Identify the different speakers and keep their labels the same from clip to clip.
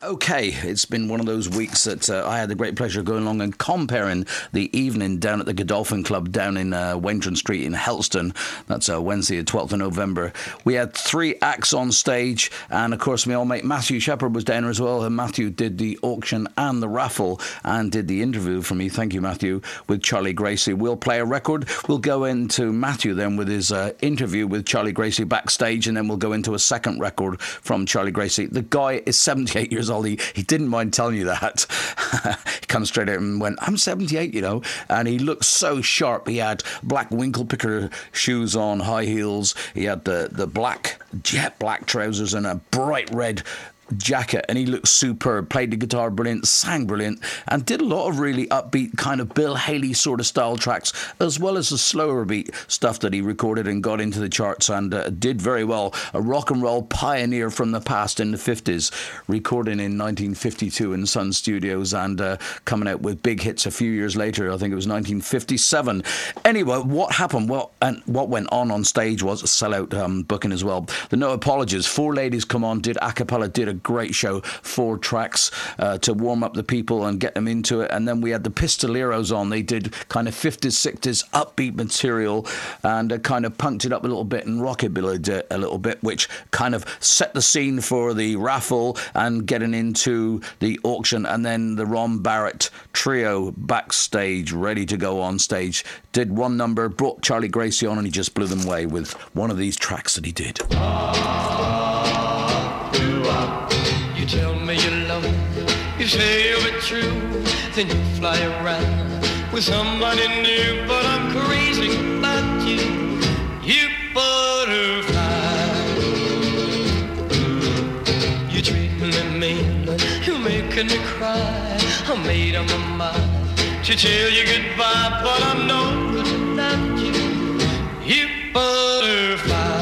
Speaker 1: Okay, it's been one of those weeks that I had the great pleasure of going along and comparing the evening down at the Godolphin Club down in Waintran Street in Helston. That's Wednesday, the 12th of November. We had 3 acts on stage, and of course my old mate Matthew Shepherd was down as well, and Matthew did the auction and the raffle and did the interview for me. Thank you, Matthew, with Charlie Gracie. We'll play a record. We'll go into Matthew then with his interview with Charlie Gracie backstage, and then we'll go into a second record from Charlie Gracie. The guy is 78 years old. He didn't mind telling you that. He comes straight out and went, I'm 78, you know. And he looked so sharp. He had black winkle picker shoes on, high heels. He had the black, jet black trousers and a bright red jacket, and he looked superb. Played the guitar brilliant, sang brilliant, and did a lot of really upbeat kind of Bill Haley sort of style tracks, as well as the slower beat stuff that he recorded and got into the charts, and did very well. A rock and roll pioneer from the past in the 50s, recording in 1952 in Sun Studios, and coming out with big hits a few years later. I think it was 1957. Anyway, what happened? Well, and what went on stage was a sellout booking as well. The No Apologies, 4 ladies come on, did a cappella, did a great show, 4 tracks to warm up the people and get them into it. And then we had the Pistoleros on. They did kind of 50s, 60s upbeat material, and kind of punked it up a little bit and rockabilly a little bit, which kind of set the scene for the raffle and getting into the auction. And then the Ron Barrett trio backstage, ready to go on stage, did one number, brought Charlie Gracie on, and he just blew them away with one of these tracks that he did.
Speaker 2: You tell me you love me, you say you'll be true, then you fly around with somebody new. But I'm crazy about you, you butterfly. You treat me mean, you're making me cry. I made up my mind to tell you goodbye, but I'm no good without you, you butterfly.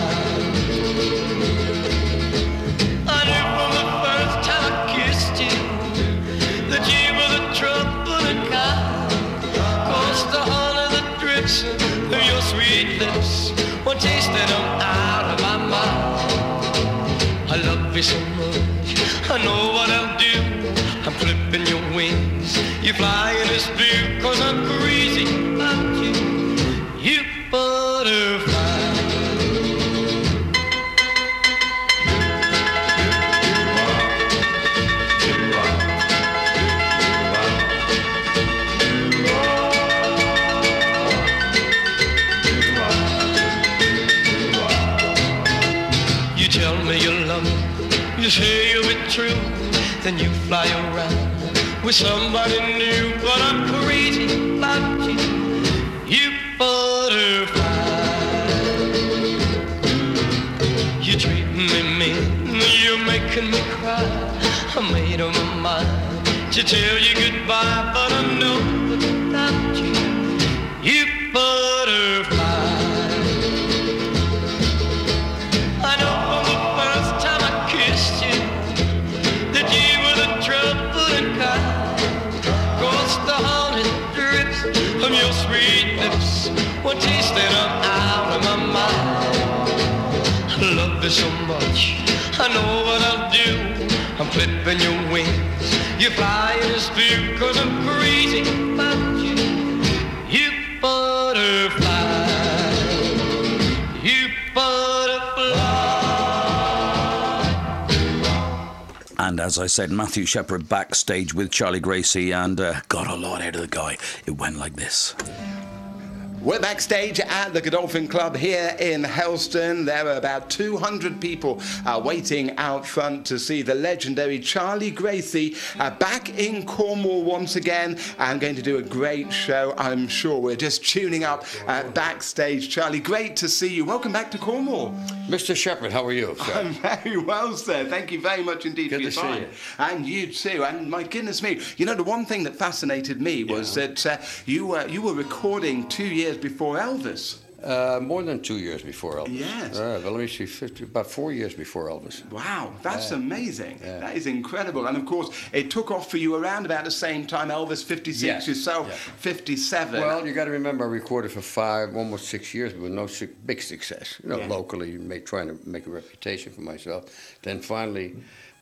Speaker 2: Of your sweet lips, one taste and I'm out of my mind. I love you so much, I know what I'll do. I'm clipping your wings, you fly in this blue, 'cause I'm crazy about you, you butterfly. You say you'll be true, then you fly around with somebody new. But I'm crazy about you, you butterfly. You treat me mean, you're making me cry. I made up my mind to tell you goodbye, but I know without you, you butterfly. From your sweet lips, one taste and I'm out of my mind. I love you so much, I know what I'll do. I'm clipping your wings, you fly in this blue, 'cause I'm crazy about you, you butterfly, you butterfly.
Speaker 1: And as I said, Matthew Shepherd backstage with Charlie Gracie, and got a lot out of the guy. It went like this.
Speaker 3: We're backstage at the Godolphin Club here in Helston. There are about 200 people waiting out front to see the legendary Charlie Gracie back in Cornwall once again. I'm going to do a great show, I'm sure. We're just tuning up backstage. Charlie, great to see you. Welcome back to Cornwall.
Speaker 4: Mr. Shepherd, how are you, sir?
Speaker 3: I'm very well, sir. Thank you very much indeed for your time.
Speaker 4: Good to see you.
Speaker 3: And you too. And my goodness me, you know, the one thing that fascinated me was that you were recording 2 years before Elvis.
Speaker 4: More than 2 years before Elvis.
Speaker 3: Yes.
Speaker 4: Well, let me see, about 4 years before Elvis.
Speaker 3: Wow, that's amazing.
Speaker 4: Yeah.
Speaker 3: That is incredible. And of course, it took off for you around about the same time. Elvis 56,
Speaker 4: Yes.
Speaker 3: yourself 57.
Speaker 4: Well, you got to remember, I recorded for almost 6 years with no big success. You know, locally, trying to make a reputation for myself. Then finally,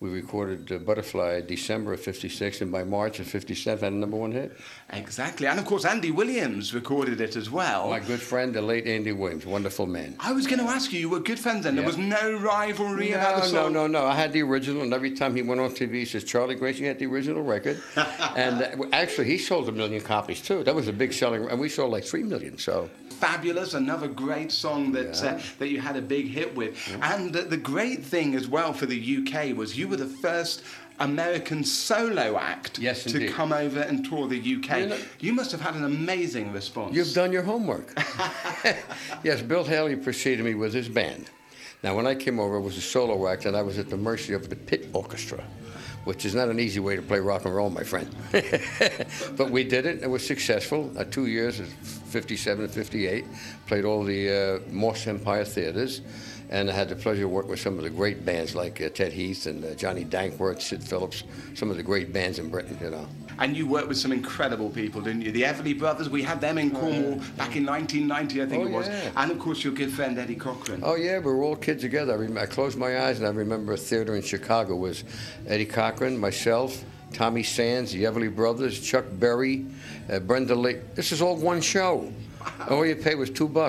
Speaker 4: We recorded Butterfly December of '56, and by March of '57 had a #1 hit.
Speaker 3: Exactly. And of course, Andy Williams recorded it as well.
Speaker 4: My good friend, the late Andy Williams, wonderful man.
Speaker 3: I was going to ask you, you were good friends then. There was no rivalry about the song?
Speaker 4: No. I had the original, and every time he went on TV, he says, Charlie Gracie had the original record. And actually, he sold 1 million copies, too. That was a big selling, and we sold like 3 million, so...
Speaker 3: Fabulous, another great song that that you had a big hit with. And the great thing as well for the UK was you were the first American solo act to come over and tour the UK. You must have had an amazing response.
Speaker 4: You've done your homework. Yes, Bill Haley preceded me with his band. Now, when I came over, it was a solo act, and I was at the mercy of the pit orchestra, which is not an easy way to play rock and roll, my friend. But we did it. It was successful. 2 years, 57 and 58, played all the Moss Empire theaters, and I had the pleasure of working with some of the great bands like Ted Heath and Johnny Dankworth, Sid Phillips, some of the great bands in Britain, you know.
Speaker 3: And you worked with some incredible people, didn't you? The Everly Brothers, we had them in Cornwall back in 1990, I think it was. Yeah. And, of course, your good friend Eddie Cochran.
Speaker 4: Oh, yeah, we were all kids together. I closed my eyes, and I remember a theater in Chicago was Eddie Cochran, myself, Tommy Sands, the Everly Brothers, Chuck Berry, Brenda Lee. This is all one show. All you paid was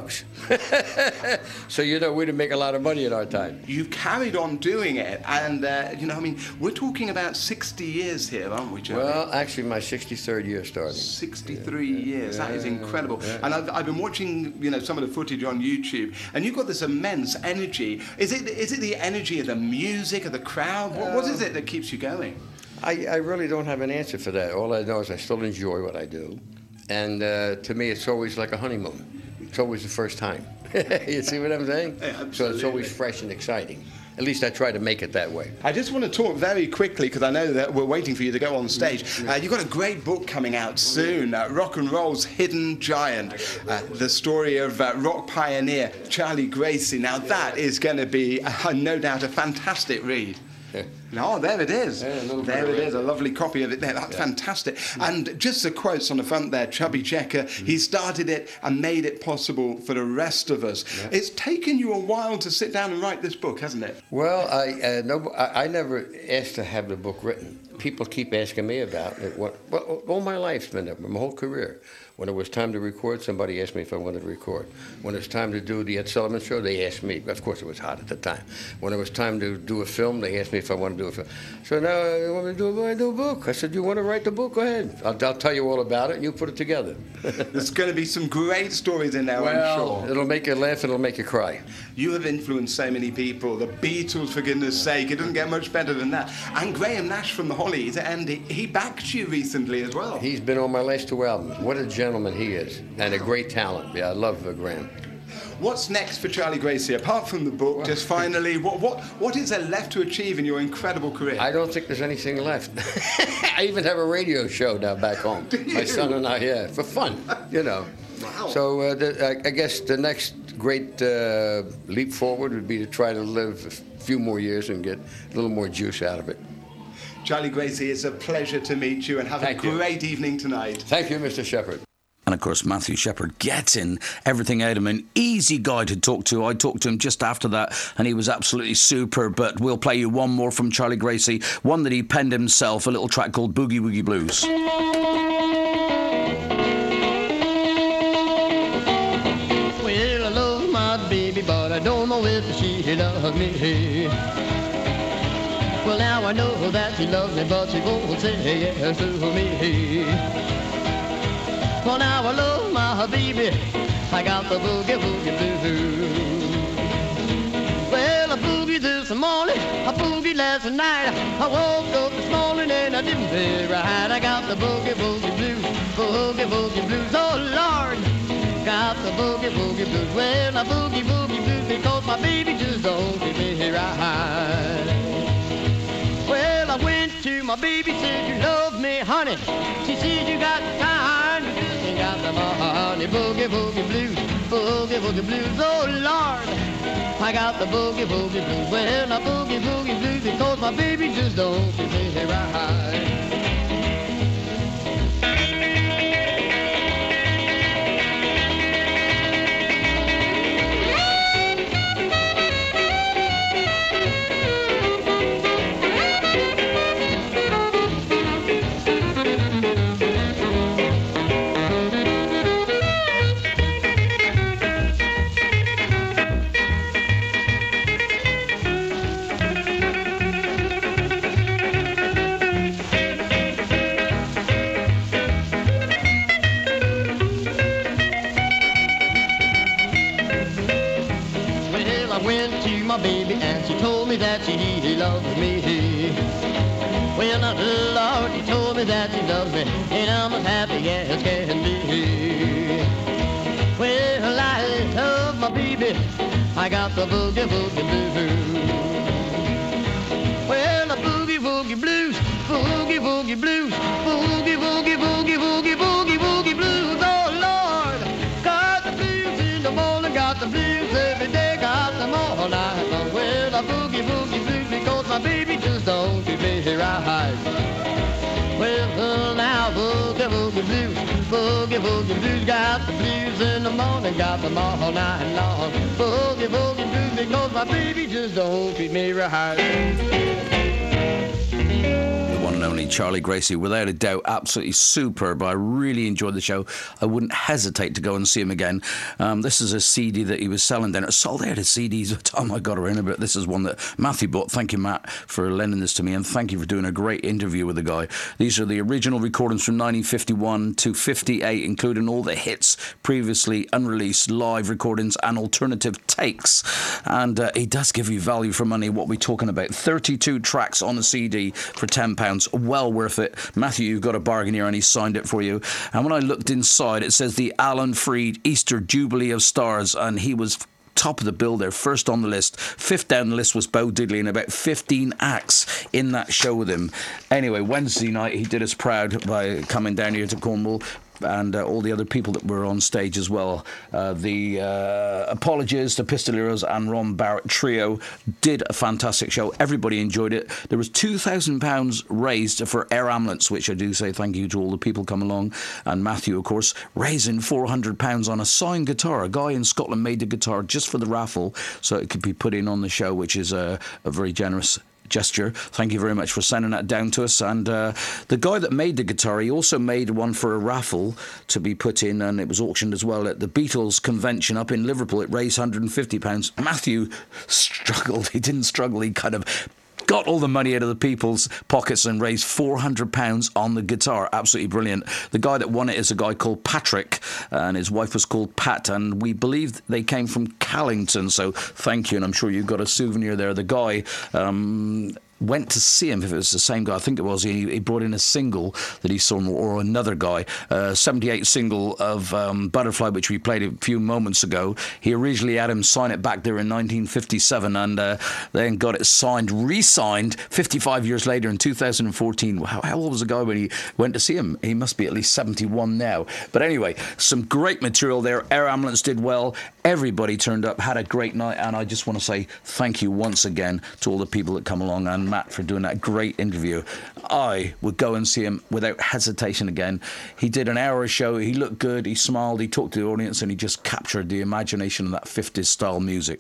Speaker 4: $2. So, you know, we didn't make a lot of money at our time.
Speaker 3: You've carried on doing it, and, you know, I mean, we're talking about 60 years here, aren't we, Joe?
Speaker 4: Well, actually, my 63rd year starting.
Speaker 3: 63 years, that is incredible. Yeah. And I've been watching, you know, some of the footage on YouTube, and you've got this immense energy. Is it the energy of the music, of the crowd? What is it that keeps you going?
Speaker 4: I really don't have an answer for that. All I know is I still enjoy what I do. And to me, it's always like a honeymoon. It's always the first time. You see what I'm saying?
Speaker 3: Yeah,
Speaker 4: so it's always fresh and exciting. At least I try to make it that way.
Speaker 3: I just want to talk very quickly, because I know that we're waiting for you to go on stage. You've got a great book coming out soon, Rock and Roll's Hidden Giant, the story of rock pioneer Charlie Gracie. Now that is going to be, no doubt, a fantastic read. No, there it is.
Speaker 4: Yeah,
Speaker 3: there it is, a lovely copy of it there. That's fantastic. And just the quotes on the front there, Chubby Checker, he started it and made it possible for the rest of us. Yeah. It's taken you a while to sit down and write this book, hasn't it?
Speaker 4: Well, I never asked to have the book written. People keep asking me about it. All my life's been there, my whole career. When it was time to record, somebody asked me if I wanted to record. When it's time to do the Ed Sullivan Show, they asked me. Of course, it was hot at the time. When it was time to do a film, they asked me if I wanted to do a film. So now, you want me to do a book? I said, you want to write the book? Go ahead. I'll tell you all about it, and you put it together.
Speaker 3: There's going to be some great stories in there, I'm sure.
Speaker 4: It'll make you laugh, and it'll make you cry.
Speaker 3: You have influenced so many people. The Beatles, for goodness sake. It doesn't get much better than that. And Graham Nash from the Hollies, and he backed you recently as well.
Speaker 4: He's been on my last 2 albums. What a gentleman he is. And a great talent. Yeah, I love Graham.
Speaker 3: What's next for Charlie Gracie? Apart from the book, just finally, what is there left to achieve in your incredible career?
Speaker 4: I don't think there's anything left. I even have a radio show now back home. My son and I, for fun, you know.
Speaker 3: Wow.
Speaker 4: So I guess the next great leap forward would be to try to live a few more years and get a little more juice out of it.
Speaker 3: Charlie Gracie, it's a pleasure to meet you, and have a great evening tonight.
Speaker 4: Thank you, Mr. Shepherd.
Speaker 1: And of course, Matthew Shepard getting everything out of him. An easy guy to talk to. I talked to him just after that, and he was absolutely super. But we'll play you one more from Charlie Gracie, one that he penned himself, a little track called Boogie Woogie Blues.
Speaker 5: Well, I love my baby, but I don't know if she loves me. Well, now I know that she loves me, but she won't say yes to me. Well, now I love my baby, I got the boogie woogie blues. Well, I boogie this morning, I boogie last night. I woke up this morning and I didn't feel right. I got the boogie woogie blues, boogie woogie blues. Oh Lord, got the boogie woogie blues. Well, I boogie woogie blues because my baby just don't treat me right. Well, I went to my baby, said you love me, honey. She said you got time, you just ain't got the money. Boogie woogie blues, boogie woogie blues. Oh Lord, I got the boogie woogie blues. Well, I boogie woogie blues because my baby just don't treat me right. Well, Lord, he told me that he loves me, and I'm as happy as can be. Well, I love my baby, I got the boogie boogie blues. Well, the boogie boogie blues, boogie boogie blues, boogie boogie boogie boogie boogie boogie blues. Oh Lord, got the blues in the morning, got the blues every day, got them all night long. Well, the boogie boogie blues because my baby just don't treat me right. Well, now boogie boogie blues, boogie boogie blues, got the blues in the morning, got them all night long. Boogie boogie blues because my baby just don't treat me right.
Speaker 1: The one and only Charlie Gracie, without a doubt, absolutely superb. I really enjoyed the show. I wouldn't hesitate to go and see him again. This is a CD that he was selling then. It sold out of CDs by the time I got around, but this is one that Matthew bought. Thank you, Matt, for lending this to me, and thank you for doing a great interview with the guy. These are the original recordings from 1951 to 58, including all the hits, previously unreleased live recordings and alternative takes. And he does give you value for money. What we're talking about, 32 tracks on the CD for £10. Well worth it. Matthew, you've got a bargain here, and he signed it for you. And when I looked inside, it says the Alan Freed Easter Jubilee of Stars, and he was top of the bill there, first on the list. Fifth down the list was Bo Diddley, and about 15 acts in that show with him. Anyway, Wednesday night he did us proud by coming down here to Cornwall, and all the other people that were on stage as well. The Apologies, the Pistoleros and Ron Barrett Trio did a fantastic show. Everybody enjoyed it. There was £2,000 raised for Air Ambulance, which I do say thank you to all the people come along, and Matthew, of course, raising £400 on a signed guitar. A guy in Scotland made the guitar just for the raffle, so it could be put in on the show, which is a very generous gesture. Thank you very much for sending that down to us. And the guy that made the guitar, he also made one for a raffle to be put in, and it was auctioned as well at the Beatles convention up in Liverpool. It raised £150. Matthew struggled. He didn't struggle. He kind of got all the money out of the people's pockets and raised £400 on the guitar. Absolutely brilliant. The guy that won it is a guy called Patrick, and his wife was called Pat, and we believe they came from Callington, so thank you, and I'm sure you've got a souvenir there. The guy went to see him, if it was the same guy, I think it was, he brought in a single that he saw, or another guy, 78 single of Butterfly, which we played a few moments ago. He originally had him sign it back there in 1957, and then got it signed, re-signed 55 years later in 2014. How old was the guy when he went to see him? He must be at least 71 now. But anyway, some great material there. Air Ambulance did well. Everybody turned up, had a great night, and I just want to say thank you once again to all the people that come along, and Matt for doing that great interview. I would go and see him without hesitation again. He did an hour show. He looked good. He smiled. He talked to the audience, and he just captured the imagination of that 50s style music.